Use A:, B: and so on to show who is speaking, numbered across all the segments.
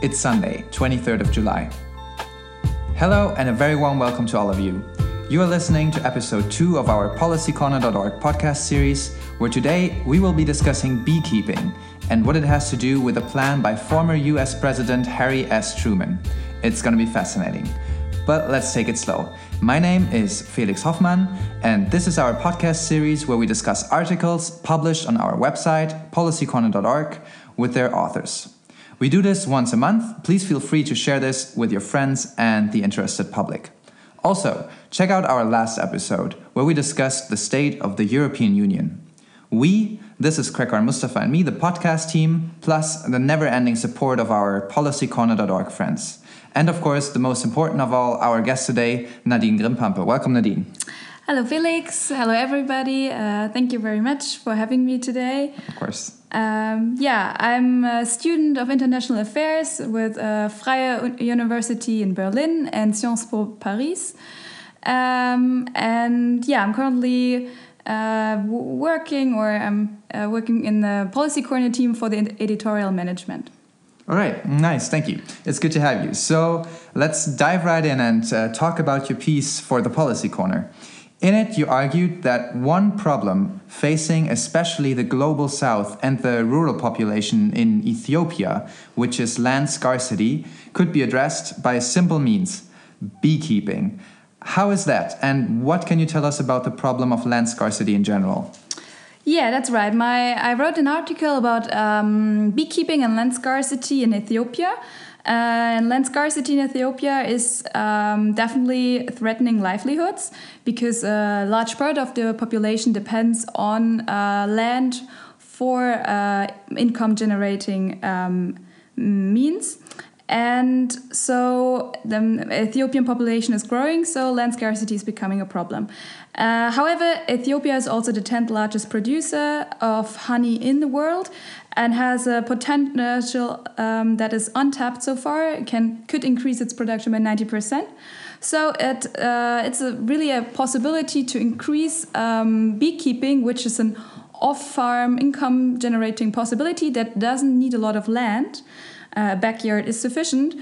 A: It's Sunday, 23rd of July. Hello and a very warm welcome to all of you. You are listening to episode 2 of our policycorner.org podcast series, where today we will be discussing beekeeping and what it has to do with a plan by former US President Harry S. Truman. It's going to be fascinating. But let's take it slow. My name is Felix Hoffmann, and this is our podcast series where we discuss articles published on our website, policycorner.org, with their authors. We do this once a month. Please feel free to share this with your friends and the interested public. Also, check out our last episode, where we discussed the state of the European Union. This is Krekar Mustafa and me, the podcast team, plus the never-ending support of our policycorner.org friends. And of course, the most important of all, our guest today, Nadine Grimpampe. Welcome, Nadine.
B: Hello, Felix. Hello, everybody. Thank you very much for having me today.
A: Of course.
B: I'm a student of international affairs with Freie University in Berlin and Sciences Po Paris. I'm currently working in the Policy Corner team for the editorial management.
A: All right, nice, thank you. It's good to have you. So let's dive right in and talk about your piece for the Policy Corner. In it, you argued that one problem facing especially the global south and the rural population in Ethiopia, which is land scarcity, could be addressed by a simple means: beekeeping. How is that, and what can you tell us about the problem of land scarcity in general?
B: Yeah, that's right. I wrote an article about beekeeping and land scarcity in Ethiopia. And land scarcity in Ethiopia is definitely threatening livelihoods because a large part of the population depends on land for income generating means. And so the Ethiopian population is growing, so land scarcity is becoming a problem. However, Ethiopia is also the 10th largest producer of honey in the world and has a potential that is untapped so far. It could increase its production by 90%. So it's really a possibility to increase beekeeping, which is an off-farm income generating possibility that doesn't need a lot of land. Backyard is sufficient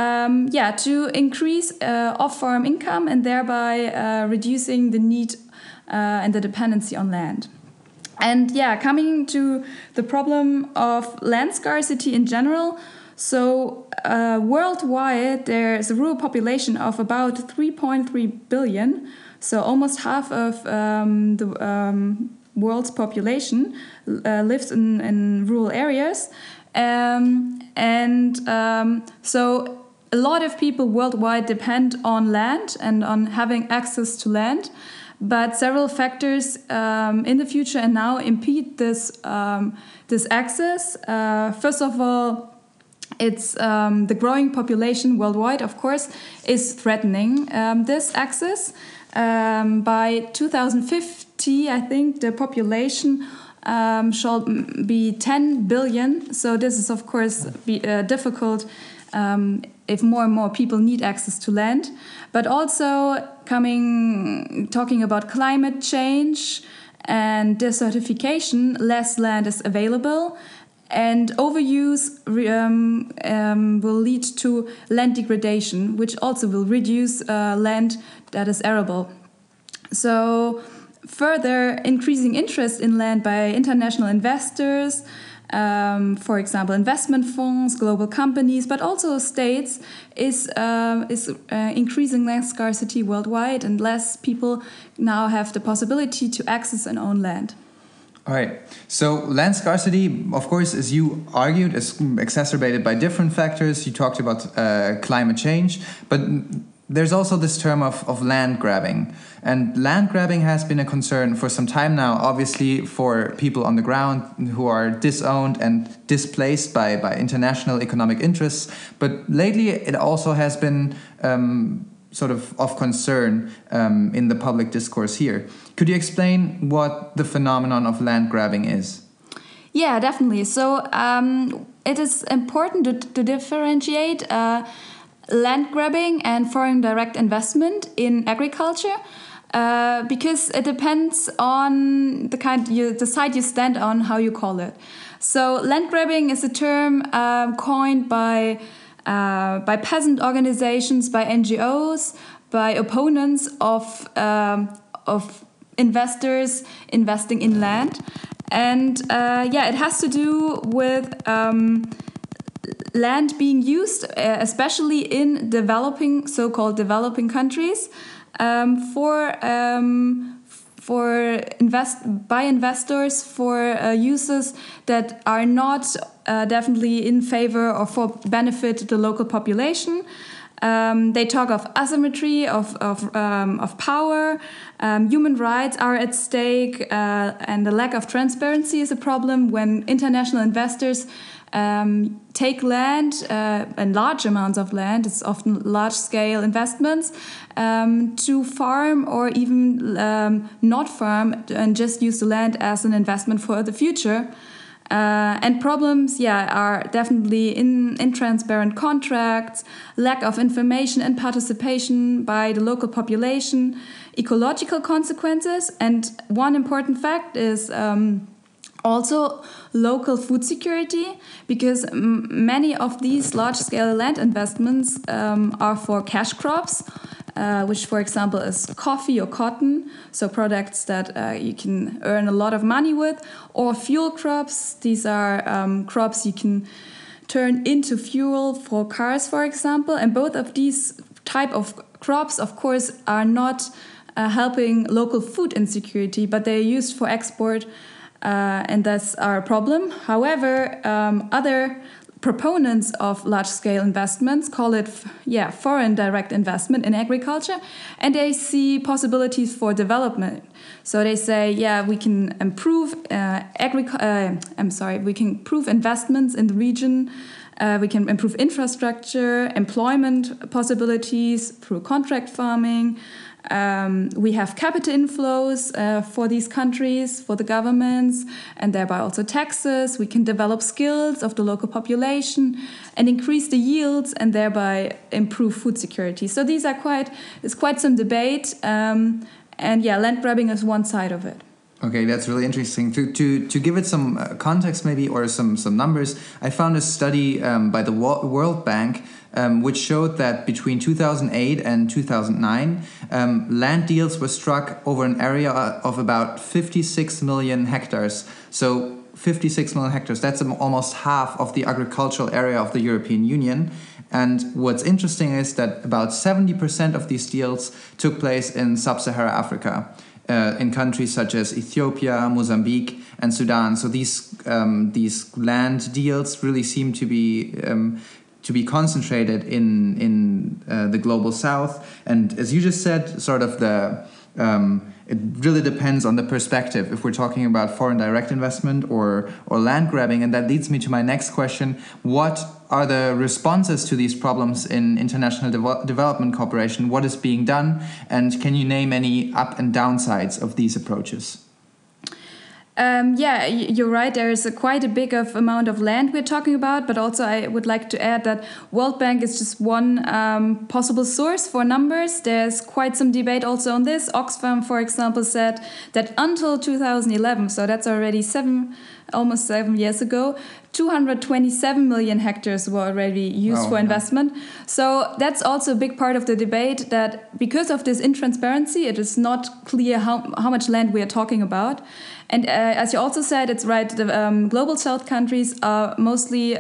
B: to increase off-farm income and thereby reducing the need and the dependency on land. And coming to the problem of land scarcity in general, so worldwide there's a rural population of about 3.3 billion, so almost half of the world's population lives in rural areas. So a lot of people worldwide depend on land and on having access to land, but several factors in the future and now impede this access. First of all, it's the growing population worldwide, of course, is threatening this access. By 2050, I think the population shall be 10 billion. So this is, of course, difficult if more and more people need access to land. But also talking about climate change and desertification, less land is available. And overuse will lead to land degradation, which also will reduce land that is arable. So further increasing interest in land by international investors, for example, investment funds, global companies, but also states, is increasing land scarcity worldwide, and less people now have the possibility to access and own land.
A: All right. So land scarcity, of course, as you argued, is exacerbated by different factors. You talked about climate change, but there's also this term of land grabbing. And land grabbing has been a concern for some time now, obviously for people on the ground who are disowned and displaced by international economic interests. But lately it also has been sort of concern in the public discourse here. Could you explain what the phenomenon of land grabbing is?
B: Yeah, definitely. So it is important to differentiate land grabbing and foreign direct investment in agriculture. Because it depends on the side you stand on, how you call it. So land grabbing is a term coined by by peasant organizations, by NGOs, by opponents of investors investing in land. And it has to do with land being used, especially in so-called developing countries, by investors for uses that are not definitely in favor or for benefit the local population. They talk of asymmetry, of power, human rights are at stake, and the lack of transparency is a problem when international investors take land and large amounts of land. It's often large-scale investments to farm or even not farm and just use the land as an investment for the future. And problems, are definitely in intransparent contracts, lack of information and participation by the local population, ecological consequences, and one important fact is also local food security, because many of these large-scale land investments are for cash crops, which, for example, is coffee or cotton, so products that you can earn a lot of money with, or fuel crops. These are crops you can turn into fuel for cars, for example, and both of these type of crops, of course, are not helping local food insecurity, but they're used for export, and that's our problem. However, other proponents of large-scale investments call it foreign direct investment in agriculture, and they see possibilities for development. So they say, we can improve we can improve investments in the region. We can improve infrastructure, employment possibilities through contract farming. We have capital inflows for these countries, for the governments, and thereby also taxes. We can develop skills of the local population and increase the yields and thereby improve food security. So these are quite some debate, and land grabbing is one side of it.
A: Okay, that's really interesting. To give it some context maybe, or some numbers, I found a study by the World Bank which showed that between 2008 and 2009, land deals were struck over an area of about 56 million hectares. So 56 million hectares, that's almost half of the agricultural area of the European Union. And what's interesting is that about 70% of these deals took place in sub-Saharan Africa, in countries such as Ethiopia, Mozambique, and Sudan. So these land deals really seem to be concentrated in the global south. And as you just said, sort of it really depends on the perspective, if we're talking about foreign direct investment or land grabbing. And that leads me to my next question. What are the responses to these problems in international development cooperation? What is being done? And can you name any up and downsides of these approaches?
B: You're right. There is quite a big amount of land we're talking about, but also I would like to add that World Bank is just one possible source for numbers. There's quite some debate also on this. Oxfam, for example, said that until 2011, so that's already almost 7 years ago, 227 million hectares were already used for investment. So that's also a big part of the debate, that because of this intransparency, it is not clear how much land we are talking about. And as you also said, it's right, the global south countries are mostly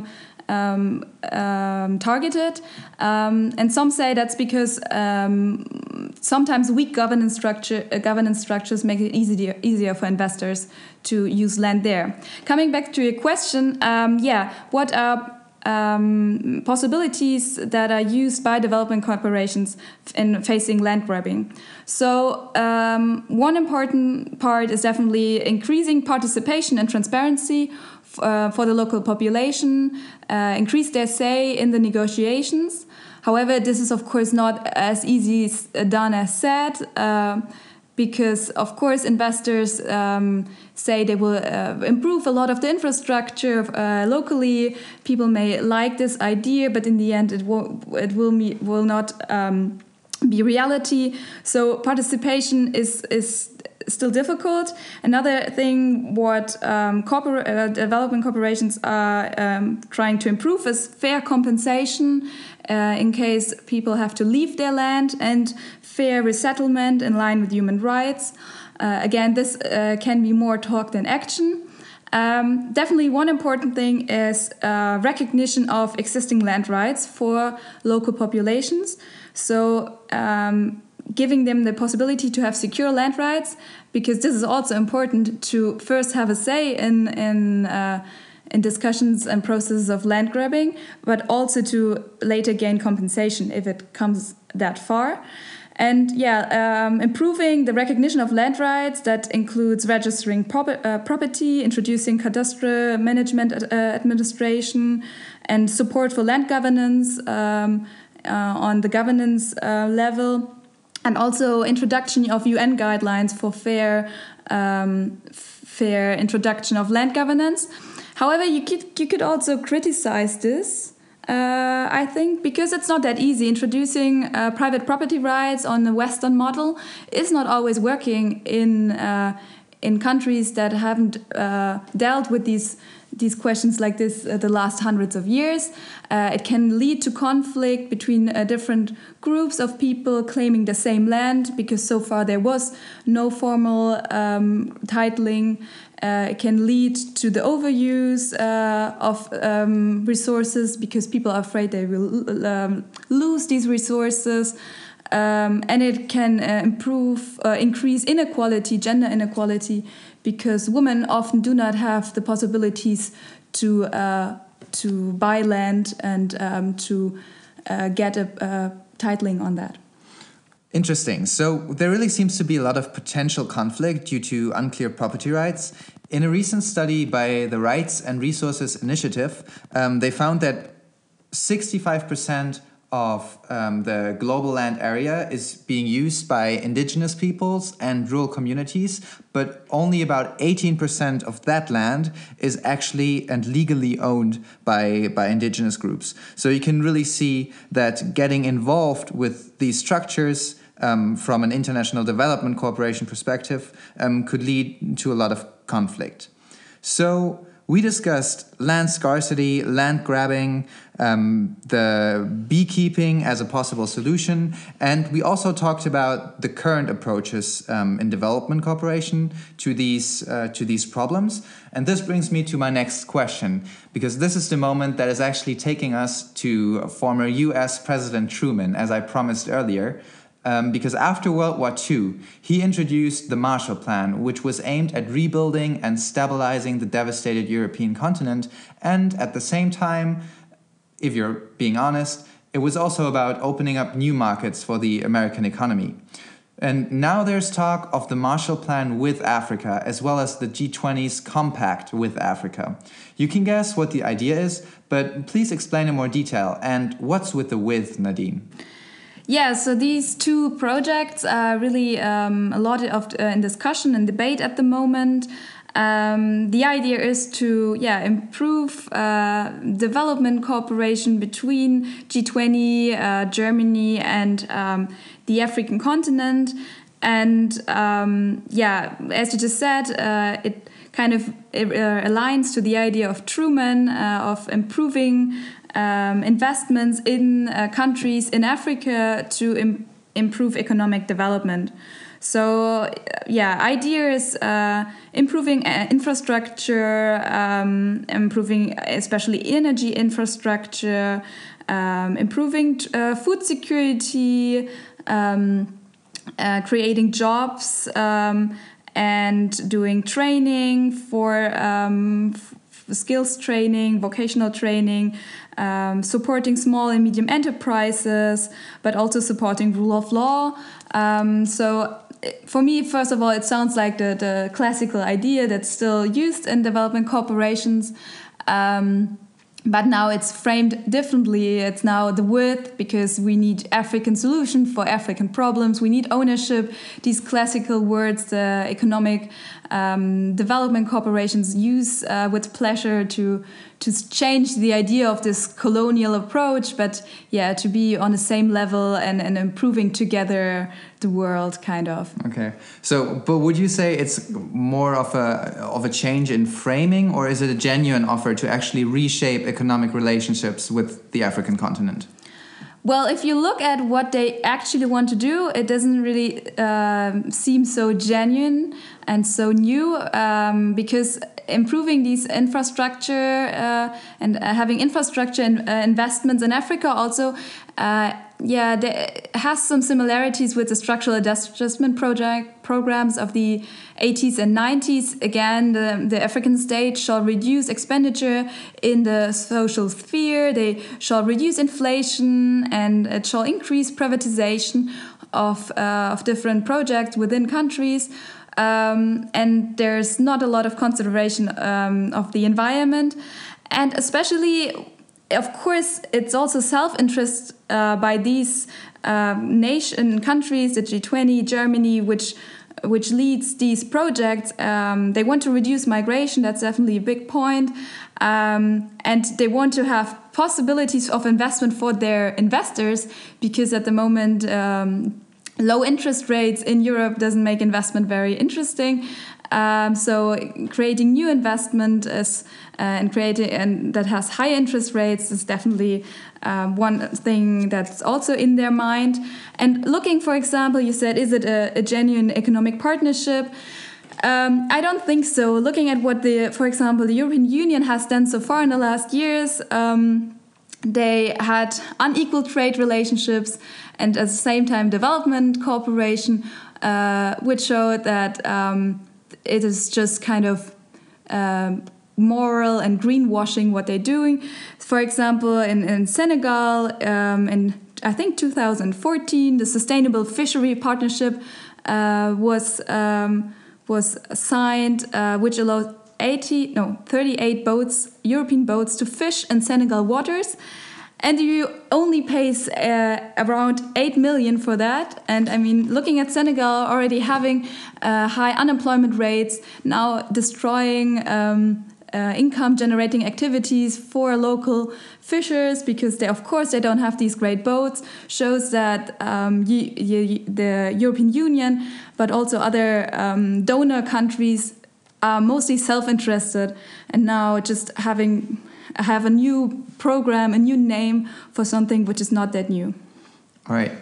B: targeted. And some say that's because sometimes weak governance structures make it easier for investors to use land there. Coming back to your question, what are possibilities that are used by development corporations in facing land grabbing? So one important part is definitely increasing participation and transparency for the local population, increase their say in the negotiations. However, this is of course not as easy done as said, because of course investors say they will improve a lot of the infrastructure locally. People may like this idea, but in the end it will not be reality. So participation is still difficult. Another thing what development corporations are trying to improve is fair compensation in case people have to leave their land, and fair resettlement in line with human rights. Again, this can be more talk than action. Definitely one important thing is recognition of existing land rights for local populations. So giving them the possibility to have secure land rights, because this is also important to first have a say in discussions and processes of land grabbing, but also to later gain compensation if it comes that far. And improving the recognition of land rights, that includes registering property, introducing cadastral management administration, and support for land governance on the governance level, and also introduction of UN guidelines for fair introduction of land governance. However, you could also criticize this. I think because it's not that easy. Introducing private property rights on the Western model is not always working in countries that haven't dealt with these questions like this the last hundreds of years. It can lead to conflict between different groups of people claiming the same land, because so far there was no formal titling. It can lead to the overuse of resources, because people are afraid they will lose these resources. And it can increase inequality, gender inequality, because women often do not have the possibilities to buy land and to get a titling on that.
A: Interesting. So there really seems to be a lot of potential conflict due to unclear property rights. In a recent study by the Rights and Resources Initiative, they found that 65% of the global land area is being used by indigenous peoples and rural communities, but only about 18% of that land is actually and legally owned by indigenous groups. So you can really see that getting involved with these structures from an international development corporation perspective could lead to a lot of conflict. So we discussed land scarcity, land grabbing, the beekeeping as a possible solution, and we also talked about the current approaches in development cooperation to these problems. And this brings me to my next question, because this is the moment that is actually taking us to former US President Truman, as I promised earlier. Because after World War II, he introduced the Marshall Plan, which was aimed at rebuilding and stabilizing the devastated European continent. And at the same time, if you're being honest, it was also about opening up new markets for the American economy. And now there's talk of the Marshall Plan with Africa, as well as the G20's Compact with Africa. You can guess what the idea is, but please explain in more detail. And what's with the with, Nadine?
B: Yeah, so these two projects are really a lot of in discussion and debate at the moment. The idea is to improve development cooperation between G20, Germany, and the African continent. And as you just said, it kind of aligns to the idea of Truman of improving investments in countries in Africa to improve economic development. So, idea is improving infrastructure, improving especially energy infrastructure, improving food security, creating jobs, and doing training for skills training, vocational training, supporting small and medium enterprises, but also supporting rule of law. So for me, first of all, it sounds like the classical idea that's still used in development corporations. But now it's framed differently. It's now the with, because we need African solution for African problems. We need ownership. These classical words, the economic development corporations use with pleasure to change the idea of this colonial approach, but yeah, to be on the same level and improving together the world, kind of.
A: Okay. So, but would you say it's more of a change in framing, or is it a genuine offer to actually reshape economic relationships with the African continent?
B: Well, if you look at what they actually want to do, it doesn't really seem so genuine and so new, because improving these infrastructure and having infrastructure investments in Africa also, there has some similarities with the structural adjustment programs of the 80s and 90s. Again, the African state shall reduce expenditure in the social sphere, they shall reduce inflation, and it shall increase privatization of different projects within countries. And there's not a lot of consideration of the environment. And especially, of course, it's also self-interest by these nation countries, the G20, Germany, which leads these projects. They want to reduce migration. That's definitely a big point. And they want to have possibilities of investment for their investors, because at the moment, low interest rates in Europe doesn't make investment very interesting. So creating new investment and that has high interest rates is definitely one thing that's also in their mind. And looking, for example, you said, is it a genuine economic partnership? I don't think so. Looking at what for example, the European Union has done so far in the last years, they had unequal trade relationships and at the same time development cooperation, which showed that it is just kind of moral and greenwashing what they're doing. For example, in Senegal, in I think 2014, the Sustainable Fishery Partnership was signed, which allowed 38 boats, European boats, to fish in Senegal waters. And you only pay around 8 million for that. And I mean, looking at Senegal already having high unemployment rates, now destroying income generating activities for local fishers, because they don't have these great boats, shows that the European Union, but also other donor countries are mostly self-interested, and now just have a new program, a new name for something which is not that new.
A: All right.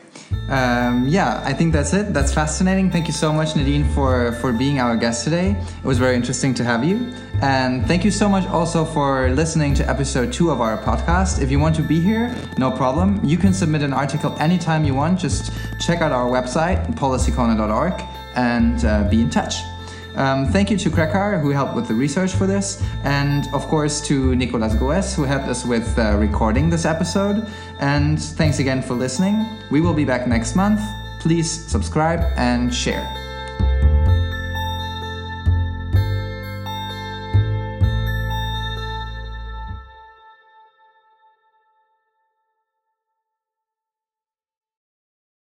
A: I think that's it. That's fascinating. Thank you so much, Nadine, for being our guest today. It was very interesting to have you. And thank you so much also for listening to episode 2 of our podcast. If you want to be here, no problem. You can submit an article anytime you want. Just check out our website, policycorner.org, and be in touch. Thank you to Krekar, who helped with the research for this, and of course to Nicolas Goes, who helped us with recording this episode. And thanks again for listening. We will be back next month. Please subscribe and share.